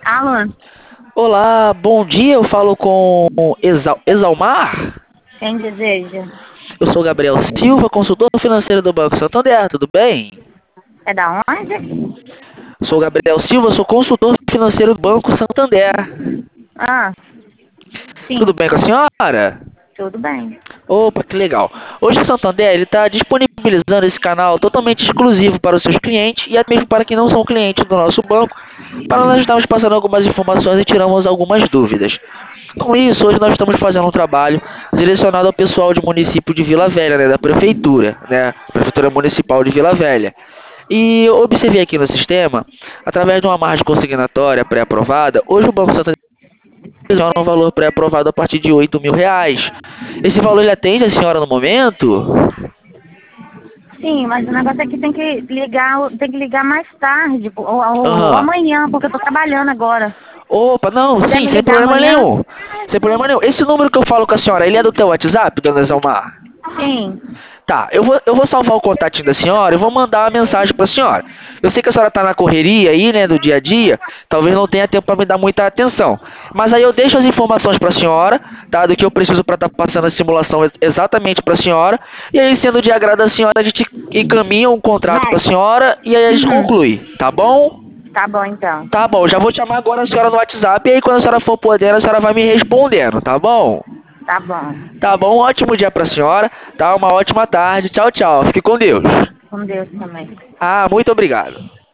Alan, Olá, bom dia. Eu falo com Exalmar. quem deseja? Eu sou Gabriel Silva, consultor financeiro do Banco Santander. Tudo bem? É da onde? Sou Gabriel Silva, sou consultor financeiro do Banco Santander. Ah, Tudo sim, bem com a senhora? tudo bem. Opa, que legal. Hoje o Santander está disponibilizando esse canal totalmente exclusivo para os seus clientes e até mesmo para quem não são clientes do nosso banco, para nós estarmos passando algumas informações e tiramos algumas dúvidas. Com isso, hoje nós estamos fazendo um trabalho direcionado ao pessoal de município de Vila Velha, né, da prefeitura, né, Prefeitura Municipal de Vila Velha. E eu observei aqui no sistema, através de uma margem consignatória pré-aprovada, hoje o Banco Santander já um valor pré-aprovado a partir de R$ 8.000. Esse valor ele atende a senhora no momento? Sim, mas o negócio é que tem que ligar mais tarde, ou Aham. amanhã, porque eu tô trabalhando agora. Opa, Se não, puder sim, me sem ligar problema amanhã? nenhum. Sem problema nenhum. Esse número que eu falo com a senhora, ele é do teu WhatsApp, dona Zelmar? Sim. Tá, eu vou salvar o contatinho da senhora e vou mandar uma mensagem para a senhora. Eu sei que a senhora está na correria aí, né, do dia a dia, talvez não tenha tempo para me dar muita atenção. Mas aí eu deixo as informações para a senhora, tá, do que eu preciso para estar passando a simulação exatamente para a senhora. E aí, sendo de agrado da senhora, a gente encaminha um contrato para a Vai. senhora e aí a gente Uhum. conclui, tá bom? Tá bom, então. Tá bom, já vou chamar agora a senhora no WhatsApp e aí quando a senhora for podendo, a senhora vai me respondendo, tá bom? Tá bom. Tá bom, um ótimo dia pra senhora, tá? Uma ótima tarde. Tchau, tchau. Fique com Deus. Com Deus também. Ah, muito obrigado.